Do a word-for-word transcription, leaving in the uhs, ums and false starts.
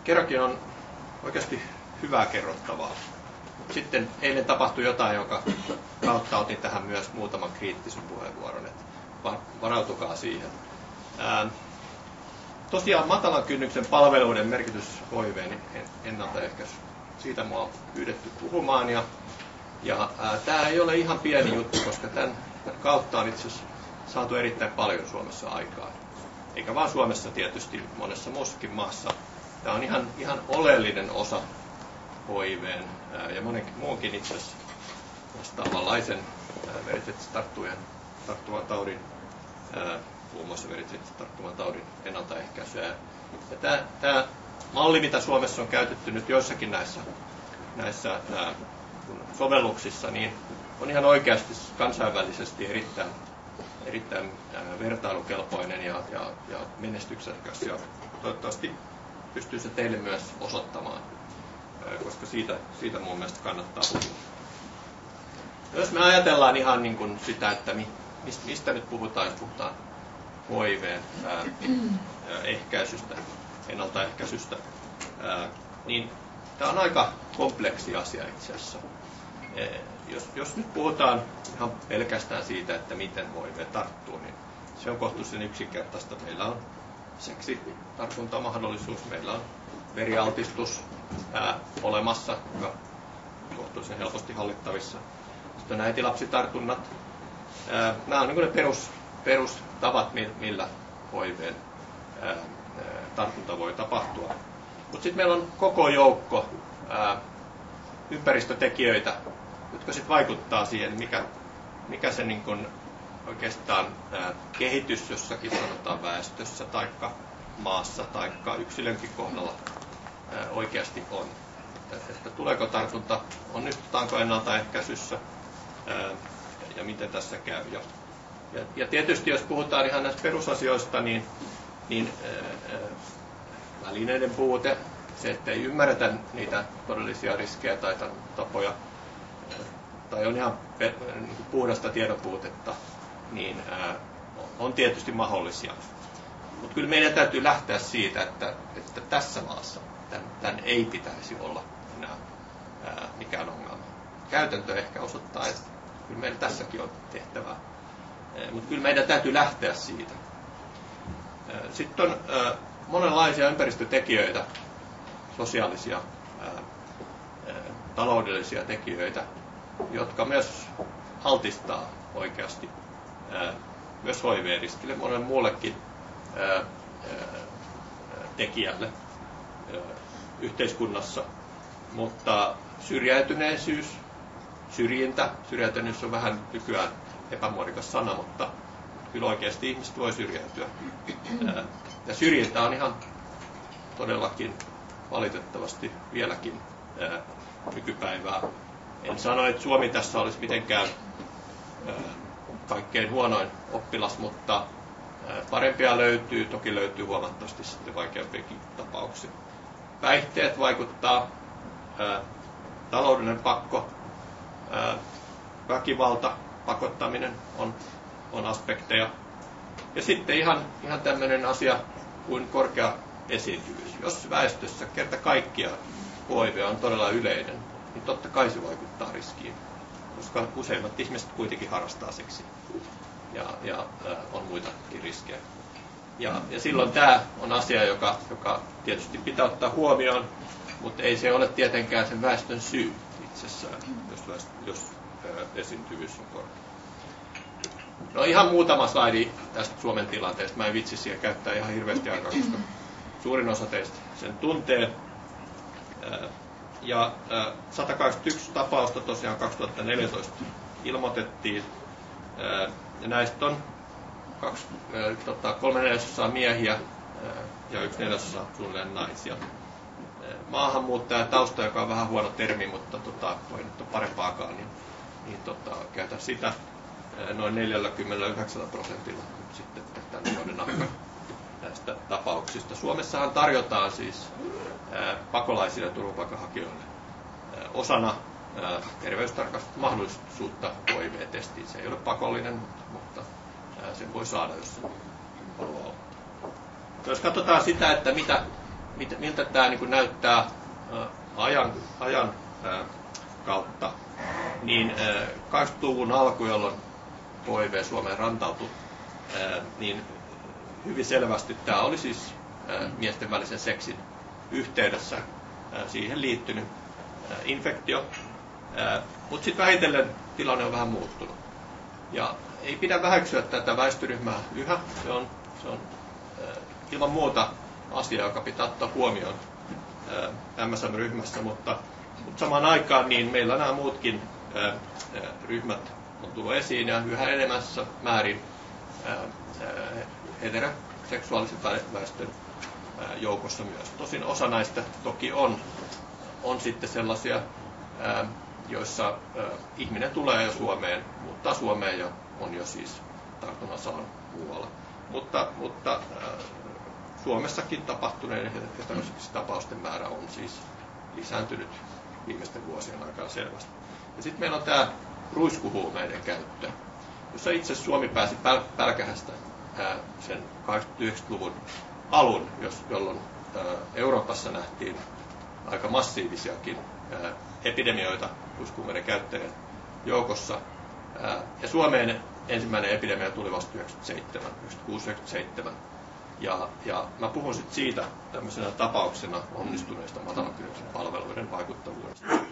kerrankin on oikeasti hyvää kerrottavaa. Sitten eilen tapahtui jotain, joka kautta otin tähän myös muutaman kriittisen puheenvuoron, että varautukaa siihen. Ää, tosiaan matalan kynnyksen palveluiden merkitys H I V:n ennaltaehkäisy. Siitä mua on pyydetty puhumaan. Ja, ja tämä ei ole ihan pieni juttu, koska tämän, tämän kautta on itse asiassa saatu erittäin paljon Suomessa aikaa. Eikä vaan Suomessa tietysti, monessa muussakin maassa. Tämä on ihan, ihan oleellinen osa H I V:n ää, ja monenkin muunkin itse asiassa vastaavanlaisen veritse tarttuvan taudin, ää, muun muassa veritse tarttuvan taudin ennaltaehkäisyä. Ja tämä, tämä malli, mitä Suomessa on käytetty nyt joissakin näissä, näissä ää, sovelluksissa, niin on ihan oikeasti kansainvälisesti erittäin, erittäin ää, vertailukelpoinen ja, ja, ja menestyksekäs. Ja toivottavasti pystyy se teille myös osoittamaan, ää, koska siitä, siitä mun mielestä kannattaa puhua. Jos me ajatellaan ihan niin kuin sitä, että mi, mistä, mistä nyt puhutaan, jos puhutaan H I V:n ää, ehkäisystä, ennaltaehkäisystä, ää, niin tämä on aika kompleksi asia itse asiassa. E, jos, jos nyt puhutaan ihan pelkästään siitä, että miten H I V tarttuu, niin se on kohtuullisen yksinkertaista. Meillä on seksitartuntamahdollisuus, meillä on verialtistus ää, olemassa, joka on kohtuullisen helposti hallittavissa. Sitten on äitilapsitartunnat. Ää, nämä on niin kuin ne perus, perustavat, millä H I V:n ää, tartunta voi tapahtua. Mutta sitten meillä on koko joukko ää, ympäristötekijöitä, jotka sitten vaikuttaa siihen, mikä, mikä se niin kun oikeastaan ää, kehitys jossakin sanotaan väestössä tai maassa tai yksilönkin kohdalla ää, oikeasti on. Että, että tuleeko tartunta, onnistutaanko ennaltaehkäisyssä ää, ja miten tässä käy. Ja, ja, ja tietysti jos puhutaan ihan näistä perusasioista, niin, niin ää, välineiden puute, se, että ei ymmärretä niitä todellisia riskejä tai tapoja, tai on ihan puhdasta tiedonpuutetta, niin on tietysti mahdollisia. Mutta kyllä meidän täytyy lähteä siitä, että, että tässä maassa tämän, tämän ei pitäisi olla enää mikään ongelma. Käytäntö ehkä osoittaa, että kyllä meillä tässäkin on tehtävää. Mutta kyllä meidän täytyy lähteä siitä. Sitten on monenlaisia ympäristötekijöitä, sosiaalisia, ää, ää, taloudellisia tekijöitä, jotka myös altistaa oikeasti ää, myös H I V-riskille, monen muullekin ää, ää, tekijälle ää, yhteiskunnassa. Mutta syrjäytyneisyys, syrjintä, syrjäytyneys on vähän nykyään epämuodikas sana, mutta kyllä oikeasti ihmiset voi syrjäytyä. Ää, ja syrjintä on ihan todellakin valitettavasti vieläkin ää, nykypäivää. En sano, että Suomi tässä olisi mitenkään ää, kaikkein huonoin oppilas, mutta ää, parempia löytyy, toki löytyy huomattavasti sitten vaikeampiakin tapauksia. Päihteet vaikuttaa, ää, taloudellinen pakko, ää, väkivalta, pakottaminen on, on aspekteja. Ja sitten ihan, ihan tämmöinen asia kuin korkea esiintyvyys. Jos väestössä kerta kaikkiaan H I V on todella yleinen, niin totta kai se vaikuttaa riskiin, koska useimmat ihmiset kuitenkin harrastaa seksiä ja, ja äh, on muitakin riskejä. Ja, ja silloin tämä on asia, joka, joka tietysti pitää ottaa huomioon, mutta ei se ole tietenkään sen väestön syy itsessään, jos, väestö, jos äh, esiintyvyys on korkea. No ihan muutama slaidi tästä Suomen tilanteesta. Mä en vitsi siihen käyttää ihan hirveästi aikaa, koska suurin osa teistä sen tuntee. Ja sata kaksikymmentäyksi tapausta tosiaan kaksituhattaneljätoista ilmoitettiin. Ja näistä on kaksi, tota, kolme neljäsosaa miehiä ja yksi neljäsosaa suunnilleen naisia. Maahanmuuttaja tausta, joka on vähän huono termi, mutta tota, voi nyt ole parempaakaan, niin, niin tota, käytä sitä. Noin neljäkymmentäyhdeksän prosentilla sitten tämän vuoden aikana näistä tapauksista. Suomessahan tarjotaan siis ää, pakolaisille ja turvapaikanhakijoille ää, osana terveystarkastusmahdollisuutta H I V-testiin. Se ei ole pakollinen, mutta ää, sen voi saada, jos se haluaa olla. Jos katsotaan sitä, että mitä miltä tämä niin kuin näyttää ajan, ajan kautta, niin kahdeksankymmentäluvun alku, jolloin H I V Suomeen rantautui, niin hyvin selvästi tämä oli siis miesten välisen seksin yhteydessä siihen liittynyt infektio, mutta sitten vähitellen tilanne on vähän muuttunut. Ja ei pidä väheksyä tätä väestöryhmää yhä, se on, se on ilman muuta asia, joka pitää ottaa huomioon M S M-ryhmässä, mutta, mutta samaan aikaan niin meillä nämä muutkin ää, ää, ryhmät on tullut esiin ja yhä enemmässä määrin ää, ää, heteroseksuaalisen väestön ää, joukossa myös. Tosin osa näistä toki on, on sitten sellaisia, ää, joissa ää, ihminen tulee jo Suomeen, muuttaa Suomeen ja on jo siis tartunnan saanut muualla. Mutta, mutta ää, Suomessakin tapahtuneiden heteroseksuaalisten määrä on siis lisääntynyt viimeisten vuosien aikana selvästi. Ja sitten meillä on tämä ruiskuhuumeiden käyttö, jossa itse Suomi pääsi päl- pälkähästä ää, sen kahdeksankymmentäyhdeksänkymmentäluvun alun, jos, jolloin ää, Euroopassa nähtiin aika massiivisiakin ää, epidemioita ruiskuhuumeiden käyttäjien joukossa. Ää, ja Suomeen ensimmäinen epidemia tuli vasta yhdeksänkymmentäseitsemän, yhdeksänkymmentäkuusi yhdeksänkymmentäseitsemän. Ja, ja mä puhun sitten siitä tämmöisenä tapauksena onnistuneista matalan kynnyksen palveluiden vaikuttavuudesta.